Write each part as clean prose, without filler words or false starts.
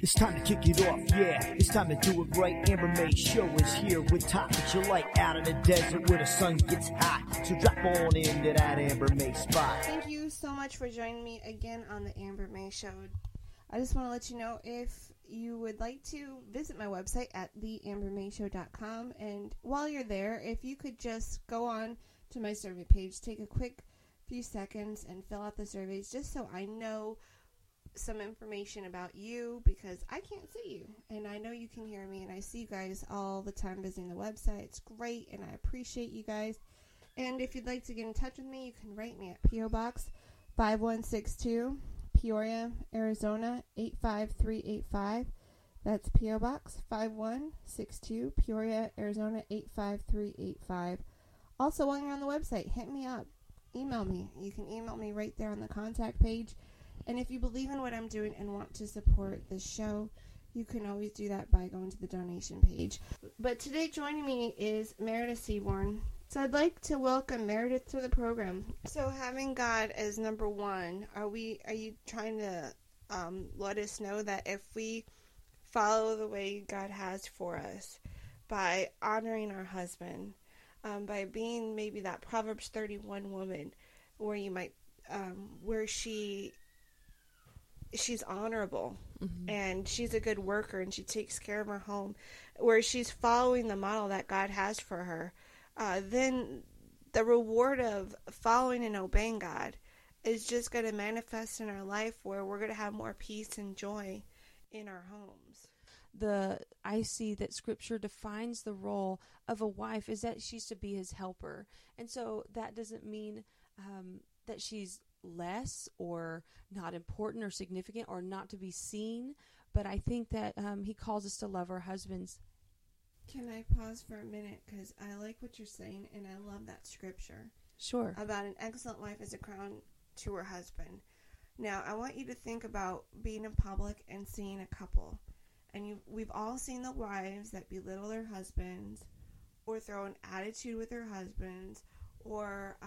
It's time to kick it off, yeah. It's time to do it right. Amber May Show is here with topics you like out in the desert where the sun gets hot. So drop on into that Amber May spot. Thank you so much for joining me again on the Amber May Show. I just want to let you know if you would like to visit my website at theambermayshow.com, and while you're there, if you could just go on to my survey page, take a quick few seconds and fill out the surveys just so I know some information about you, because I can't see you and I know you can hear me, and I see you guys all the time visiting the website. It's great and I appreciate you guys. And if you'd like to get in touch with me, you can write me at P.O. Box 5162, Peoria, Arizona 85385. That's P.O. Box 5162, Peoria, Arizona 85385. Also, while you're on the website, hit me up, email me. You can email me right there on the contact page. And if you believe in what I'm doing and want to support this show, you can always do that by going to the donation page. But today joining me is Meredith Seaborn. So I'd like to welcome Meredith to the program. So having God as number one, are you trying to let us know that if we follow the way God has for us, by honoring our husband, by being maybe that Proverbs 31 woman, where you might, where she's honorable, mm-hmm. and she's a good worker and she takes care of her home, where she's following the model that God has for her, then the reward of following and obeying God is just going to manifest in our life, where we're going to have more peace and joy in our homes. I see that Scripture defines the role of a wife is that she's to be his helper. And so that doesn't mean that she's less or not important or significant or not to be seen. But I think that he calls us to love our husbands. Can I pause for a minute? Because I like what you're saying, and I love that scripture. Sure. About an excellent wife is a crown to her husband. Now, I want you to think about being in public and seeing a couple. And we've all seen the wives that belittle their husbands, or throw an attitude with their husbands, or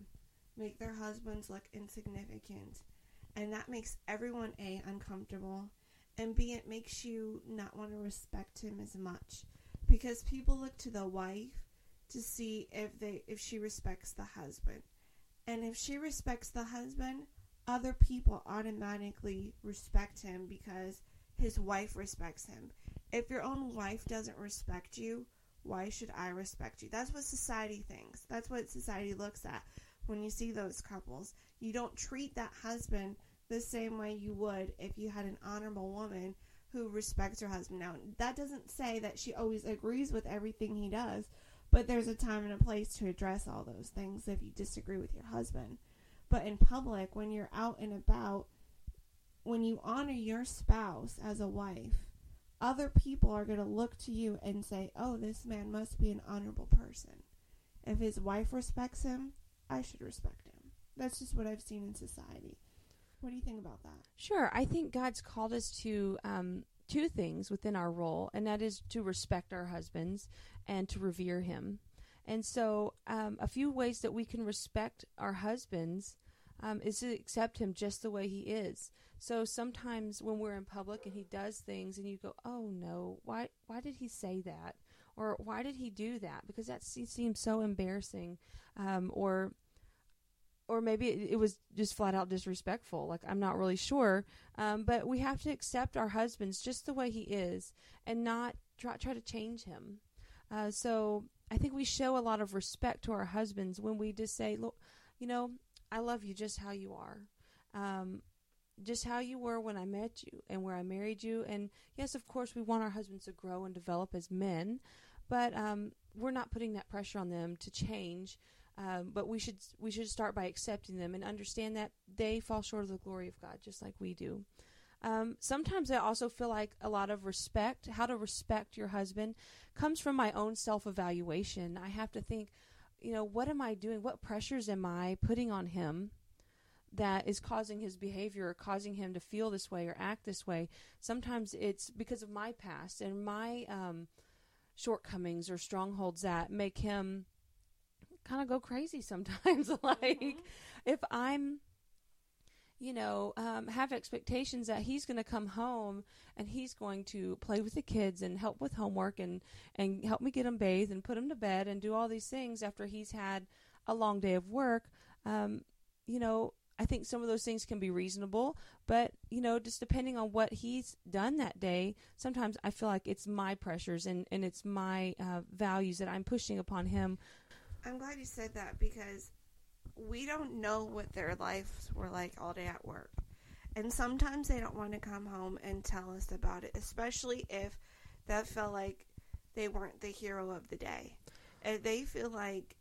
make their husbands look insignificant. And that makes everyone, A, uncomfortable, and B, it makes you not want to respect him as much. Because people look to the wife to see if she respects the husband. And if she respects the husband, other people automatically respect him because his wife respects him. If your own wife doesn't respect you, why should I respect you? That's what society thinks. That's what society looks at when you see those couples. You don't treat that husband the same way you would if you had an honorable woman who respects her husband. Now, that doesn't say that she always agrees with everything he does, but there's a time and a place to address all those things if you disagree with your husband. But in public, when you're out and about, when you honor your spouse as a wife, other people are going to look to you and say, oh, this man must be an honorable person. If his wife respects him, I should respect him. That's just what I've seen in society. What do you think about that? Sure. I think God's called us to two things within our role, and that is to respect our husbands and to revere him. And so a few ways that we can respect our husbands is to accept him just the way he is. So sometimes when we're in public and he does things and you go, oh no, why did he say that? Or why did he do that? Because that seems so embarrassing. Or maybe it was just flat out disrespectful. Like, I'm not really sure. But we have to accept our husbands just the way he is and not try to change him. So I think we show a lot of respect to our husbands when we just say, look, I love you just how you are. Just how you were when I met you and where I married you. And yes, of course, we want our husbands to grow and develop as men, but we're not putting that pressure on them to change. But we should start by accepting them and understand that they fall short of the glory of God, just like we do. Sometimes I also feel like a lot of respect, how to respect your husband, comes from my own self-evaluation. I have to think, what am I doing? What pressures am I putting on him that is causing his behavior or causing him to feel this way or act this way? Sometimes it's because of my past and my shortcomings or strongholds that make him kind of go crazy sometimes. Like, if I'm, have expectations that he's going to come home and he's going to play with the kids and help with homework and help me get them bathed and put them to bed and do all these things after he's had a long day of work. I think some of those things can be reasonable, but, just depending on what he's done that day, sometimes I feel like it's my pressures and it's my values that I'm pushing upon him. I'm glad you said that, because we don't know what their lives were like all day at work. And sometimes they don't want to come home and tell us about it, especially if that felt like they weren't the hero of the day. If they feel like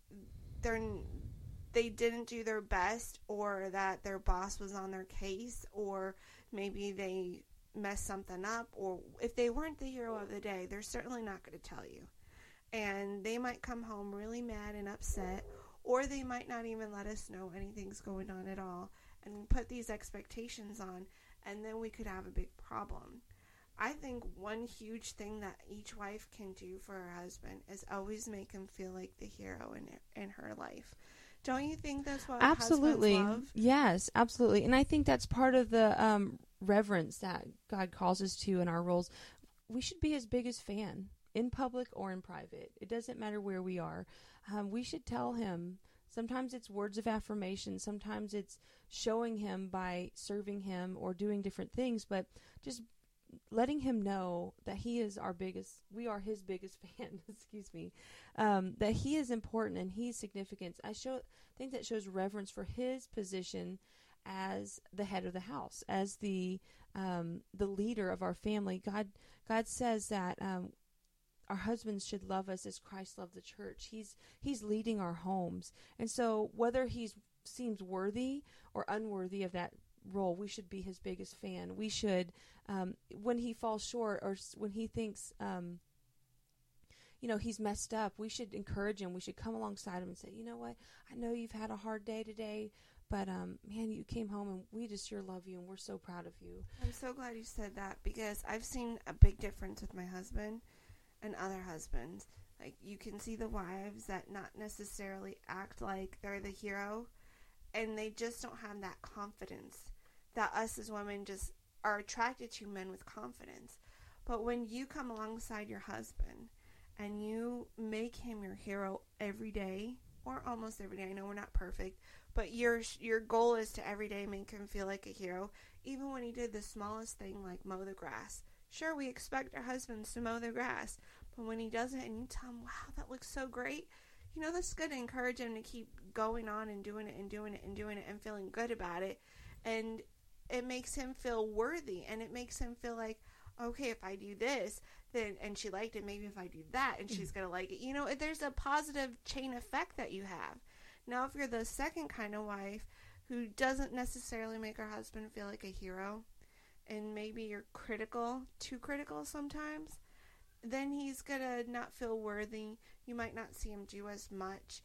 they didn't do their best, or that their boss was on their case, or maybe they messed something up, or if they weren't the hero of the day, they're certainly not going to tell you. And they might come home really mad and upset, or they might not even let us know anything's going on at all and put these expectations on, and then we could have a big problem. I think one huge thing that each wife can do for her husband is always make him feel like the hero in her life. Don't you think that's what absolutely husbands love? Yes, absolutely. And I think that's part of the reverence that God calls us to in our roles. We should be his biggest fan, in public or in private. It doesn't matter where we are. We should tell him. Sometimes it's words of affirmation. Sometimes it's showing him by serving him or doing different things, but just letting him know that we are his biggest fan, that he is important and he's significant. I think that shows reverence for his position as the head of the house, as the leader of our family. God says that our husbands should love us as Christ loved the church. He's leading our homes. And so whether he seems worthy or unworthy of that role, we should be his biggest fan. We should, when he falls short or when he thinks, he's messed up, we should encourage him. We should come alongside him and say, you know what, I know you've had a hard day today, but man, you came home and we just sure love you and we're so proud of you. I'm so glad you said that, because I've seen a big difference with my husband and other husbands. Like, you can see the wives that not necessarily act like they're the hero, and they just don't have that confidence that us as women just are attracted to men with confidence. But when you come alongside your husband and you make him your hero every day, or almost every day, I know we're not perfect, but your goal is to every day make him feel like a hero, even when he did the smallest thing like mow the grass. Sure, we expect our husbands to mow the grass, but when he doesn't and you tell him, wow, that looks so great, that's good to encourage him to keep going on and doing it and doing it and doing it and feeling good about it. And it makes him feel worthy, and it makes him feel like, okay, if I do this, then, and she liked it, maybe if I do that, and she's going to like it. There's a positive chain effect that you have. Now, if you're the second kind of wife who doesn't necessarily make her husband feel like a hero, and maybe you're too critical sometimes, then he's going to not feel worthy. You might not see him do as much.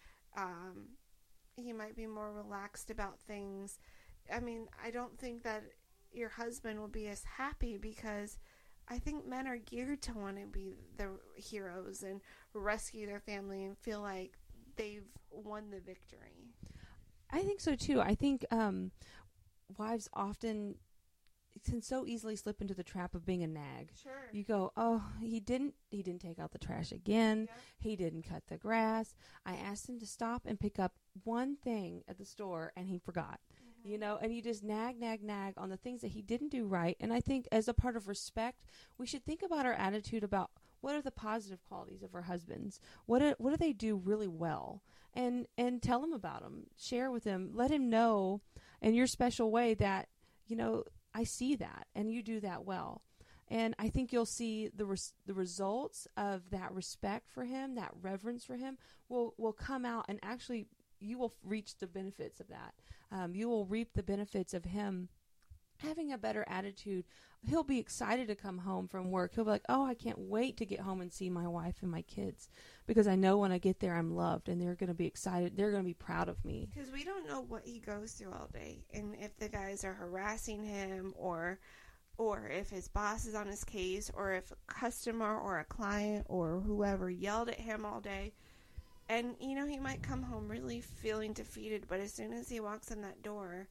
He might be more relaxed about things. I mean, I don't think that your husband will be as happy, because I think men are geared to want to be the heroes and rescue their family and feel like they've won the victory. I think so too. I think wives often can so easily slip into the trap of being a nag. Sure. You go, oh, he didn't take out the trash again. Yeah. He didn't cut the grass. I asked him to stop and pick up one thing at the store and he forgot. Mm-hmm. And you just nag on the things that he didn't do right. And I think as a part of respect, we should think about our attitude about what are the positive qualities of our husbands? What do they do really well? And tell him about them. Share with him. Let him know in your special way that, I see that and you do that well. And I think you'll see the results of that respect for him, that reverence for him will come out, and actually you will reach the benefits of that. You will reap the benefits of him having a better attitude. He'll be excited to come home from work. He'll be like, oh, I can't wait to get home and see my wife and my kids, because I know when I get there I'm loved, and they're going to be excited. They're going to be proud of me. Because we don't know what he goes through all day, and if the guys are harassing him, or if his boss is on his case, or if a customer or a client or whoever yelled at him all day. And, he might come home really feeling defeated, but as soon as he walks in that door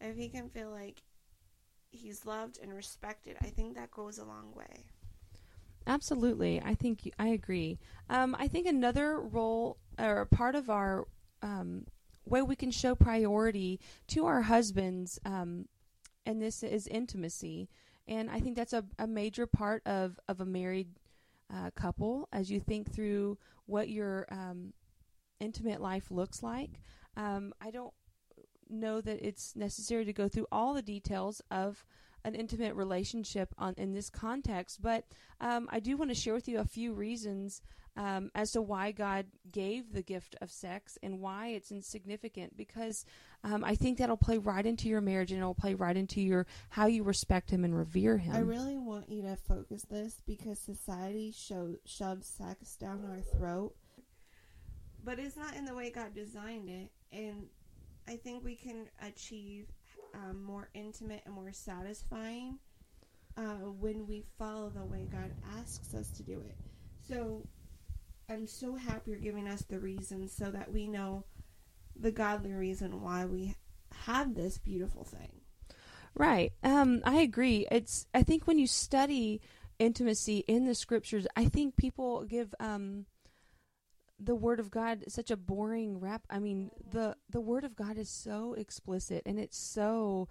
if he can feel like he's loved and respected, I think that goes a long way. Absolutely. I agree. I think another role or part of our way we can show priority to our husbands, and this is intimacy. And I think that's a major part of a married couple as you think through what your intimate life looks like. I don't know that it's necessary to go through all the details of an intimate relationship in this context, but I do want to share with you a few reasons as to why God gave the gift of sex and why it's insignificant, because I think that'll play right into your marriage, and it'll play right into how you respect him and revere him. I really want you to focus this because society shoves sex down our throat, but it's not in the way God designed it, and I think we can achieve more intimate and more satisfying when we follow the way God asks us to do it. So I'm so happy you're giving us the reasons so that we know the godly reason why we have this beautiful thing. Right. I agree. I think when you study intimacy in the scriptures, I think people give the Word of God such a boring rap. I mean, the Word of God is so explicit, and it's so,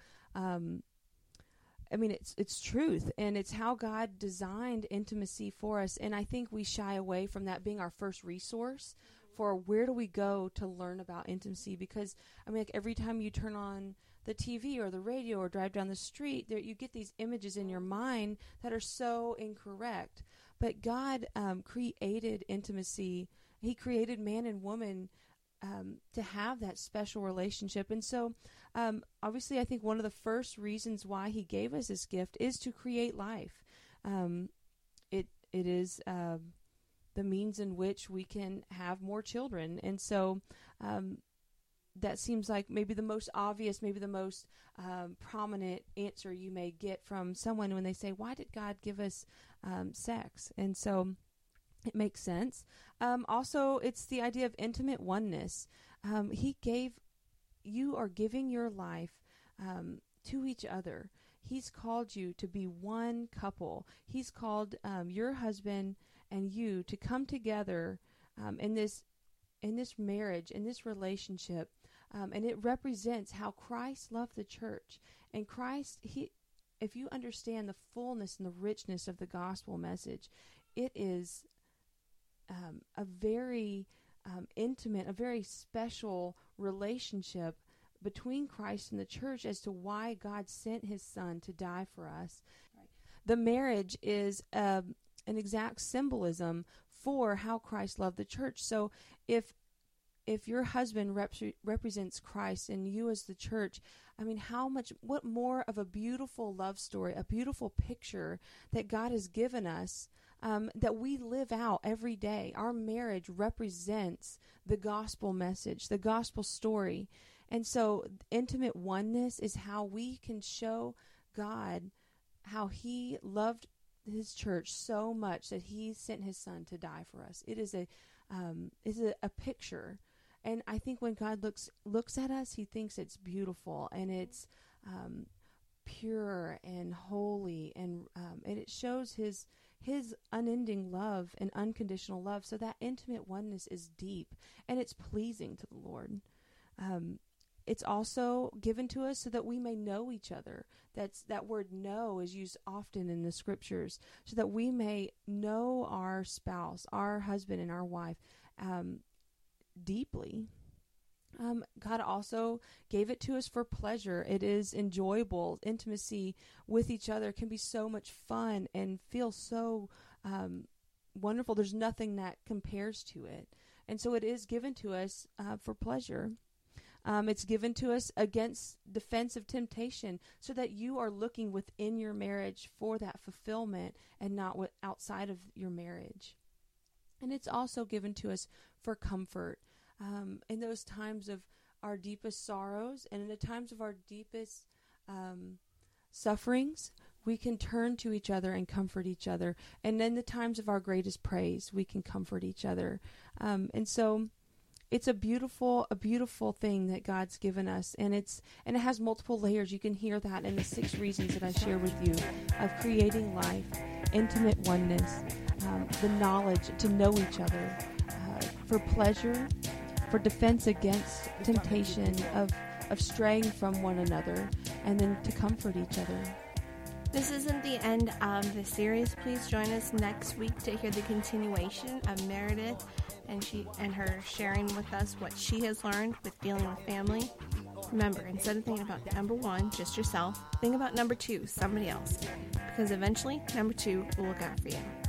it's truth, and it's how God designed intimacy for us. And I think we shy away from that being our first resource for where do we go to learn about intimacy, because, like every time you turn on the TV or the radio or drive down the street, there you get these images in your mind that are so incorrect. But God created intimacy. He created man and woman to have that special relationship. And so, obviously, I think one of the first reasons why he gave us this gift is to create life. It is the means in which we can have more children. And so that seems like maybe the most obvious, maybe the most prominent answer you may get from someone when they say, why did God give us sex? And so it makes sense. Also, it's the idea of intimate oneness. You are giving your life to each other. He's called you to be one couple. He's called your husband and you to come together in this marriage, in this relationship, and it represents how Christ loved the church. And Christ, if you understand the fullness and the richness of the gospel message, it is a very intimate, a very special relationship between Christ and the church as to why God sent his son to die for us. The marriage is an exact symbolism for how Christ loved the church. So if your husband represents Christ and you as the church, what more of a beautiful love story, a beautiful picture that God has given us that we live out every day. Our marriage represents the gospel message, the gospel story. And so intimate oneness is how we can show God how he loved his church so much that he sent his son to die for us. It is a picture. And I think when God looks at us, he thinks it's beautiful and it's pure and holy, and it shows his unending love and unconditional love. So that intimate oneness is deep and it's pleasing to the Lord. It's also given to us so that we may know each other. That word know is used often in the scriptures, so that we may know our spouse, our husband and our wife, deeply. God also gave it to us for pleasure. It is enjoyable. Intimacy with each other can be so much fun and feel so wonderful. There's nothing that compares to it. And so it is given to us for pleasure. It's given to us against defense of temptation, so that you are looking within your marriage for that fulfillment and not outside of your marriage. And it's also given to us for comfort. In those times of our deepest sorrows and in the times of our deepest sufferings, we can turn to each other and comfort each other. And in the times of our greatest praise, we can comfort each other. And so it's a beautiful thing that God's given us, and it has multiple layers. You can hear that in the 6 reasons that I share with you of creating life, intimate oneness, the knowledge to know each other, for pleasure, for defense against temptation of straying from one another, and then to comfort each other. This isn't the end of the series. Please join us next week to hear the continuation of Meredith and her sharing with us what she has learned with dealing with family. Remember, instead of thinking about number 1, just yourself, think about number 2, somebody else. Because eventually, number 2 will look out for you.